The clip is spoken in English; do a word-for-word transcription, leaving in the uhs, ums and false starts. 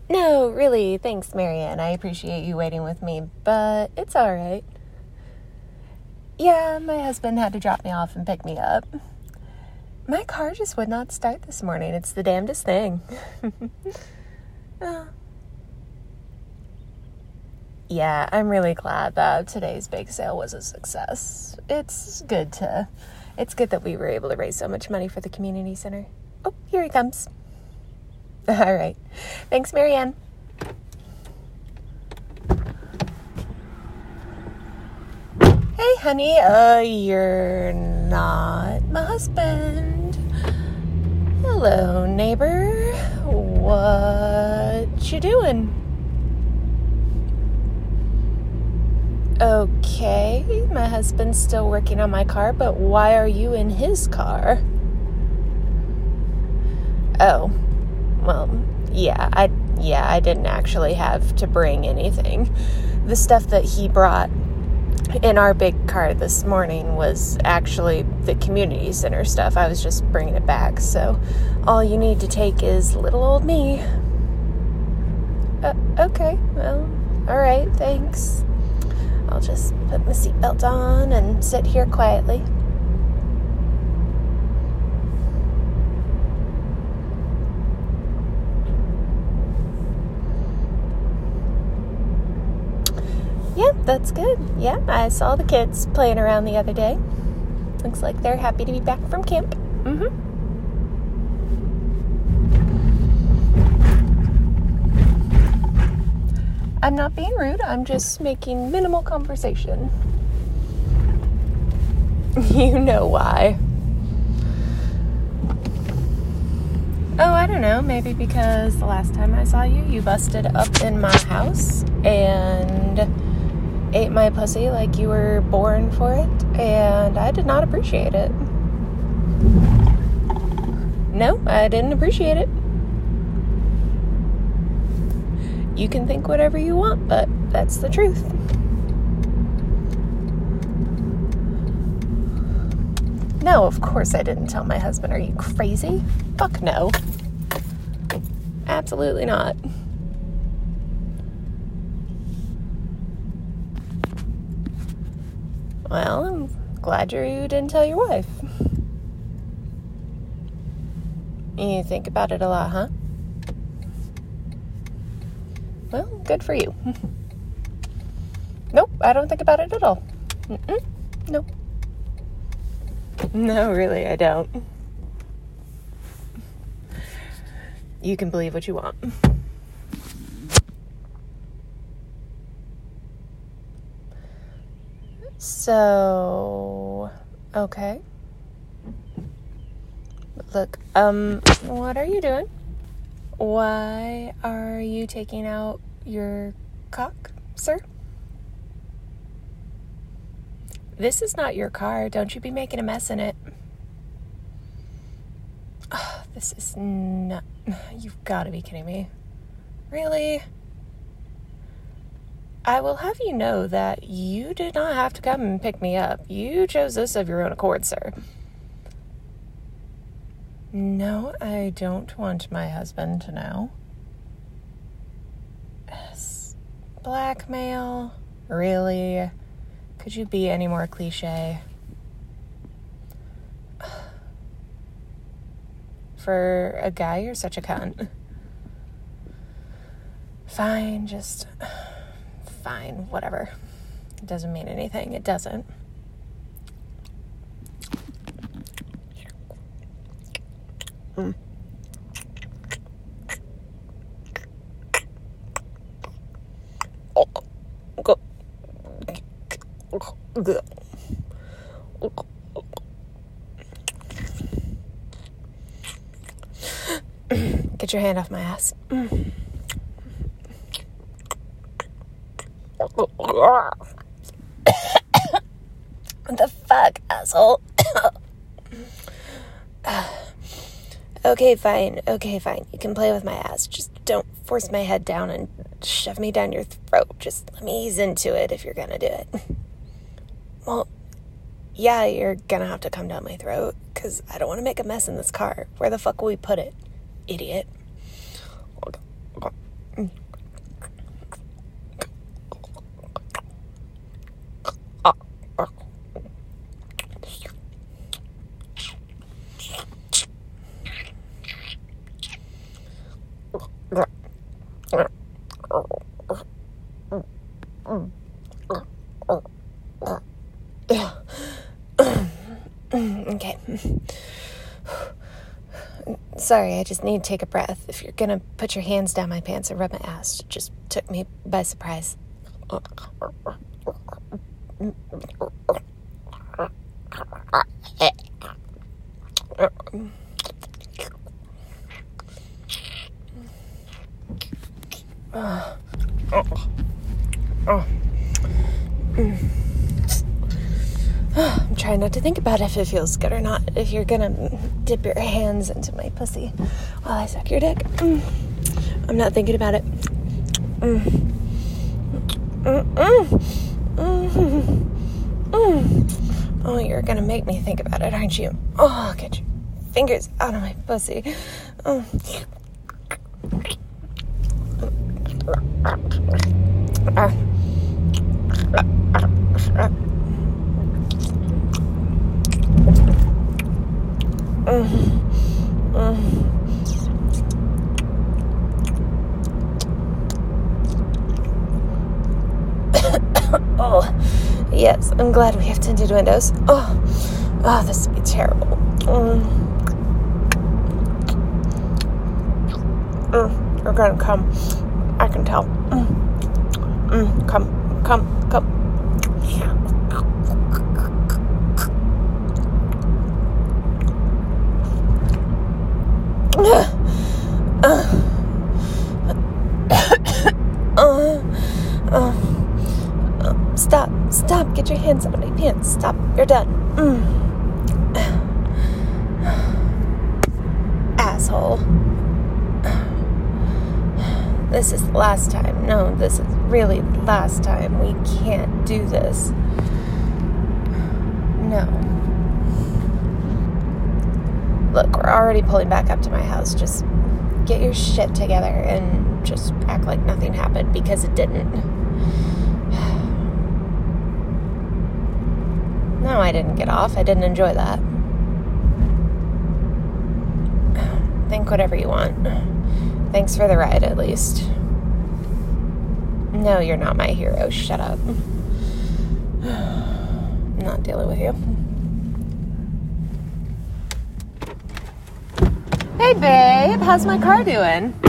No, really, thanks, Marianne. I appreciate you waiting with me, but it's all right. Yeah, my husband had to drop me off and pick me up. My car just would not start this morning. It's the damnedest thing. oh. Yeah, I'm really glad that today's bake sale was a success. It's good to, it's good that we were able to raise so much money for the community center. Oh, here he comes. All right. Thanks, Marianne. Hey, honey. Uh, you're not my husband. Hello, neighbor. What you doing? Okay, my husband's still working on my car, but why are you in his car? Oh. Well, yeah, I yeah, I didn't actually have to bring anything. The stuff that he brought in our big car this morning was actually the community center stuff. I was just bringing it back, so all you need to take is little old me. Uh, okay, well, all right, thanks. I'll just put my seatbelt on and sit here quietly. Yeah, that's good. Yeah, I saw the kids playing around the other day. Looks like they're happy to be back from camp. Mm-hmm. I'm not being rude. I'm just making minimal conversation. You know why. Oh, I don't know. Maybe because the last time I saw you, you busted up in my house and ate my pussy like you were born for it, and I did not appreciate it. No, I didn't appreciate it. You can think whatever you want, but that's the truth. No, of course I didn't tell my husband. Are you crazy? Fuck no. Absolutely not. Well, I'm glad you didn't tell your wife. You think about it a lot, huh? Well, good for you. Nope, I don't think about it at all. Mm-mm, nope. No, really, I don't. You can believe what you want. So, okay. Look, um, what are you doing? Why are you taking out your cock, sir? This is not your car. Don't you be making a mess in it. Oh, this is not... You've got to be kidding me. Really? I will have you know that you did not have to come and pick me up. You chose this of your own accord, sir. No, I don't want my husband to know. Blackmail? Really? Could you be any more cliche? For a guy, you're such a cunt. Fine, just... Fine, whatever. It doesn't mean anything. It doesn't. Mm. Oh, go. Get your hand off my ass. Mm. What the fuck, asshole? Okay, fine. Okay, fine. You can play with my ass. Just don't force my head down and shove me down your throat. Just let me ease into it if you're gonna do it. Well, yeah, you're gonna have to come down my throat, because I don't want to make a mess in this car. Where the fuck will we put it, idiot? Okay. Sorry, I just need to take a breath. If you're gonna put your hands down my pants and rub my ass, it just took me by surprise. Oh. Oh. Oh. Mm. I'm trying not to think about if it feels good or not. If you're gonna dip your hands into my pussy while I suck your dick. Mm. I'm not thinking about it. Mm. Mm. Mm. Mm. Oh, you're gonna make me think about it, aren't you? Oh, get your fingers out of my pussy. Oh. Uh. Uh. Mm. Mm. Oh, yes, I'm glad we have tinted windows. Oh, oh, this would be terrible. Mm. Mm. You're gonna come. I can tell. Mm. Mm. Come, come, come. Uh, uh, uh, uh, uh, stop, stop, get your hands out of my pants, stop, you're done. Mm. Asshole. This is the last time. No, this is really the last time. We can't do this. No. Look, we're already pulling back up to my house. Just get your shit together and just act like nothing happened, because it didn't. No, I didn't get off. I didn't enjoy that. Think whatever you want. Thanks for the ride, at least. No, you're not my hero. Shut up. I'm not dealing with you. Hey, babe. How's my car doing?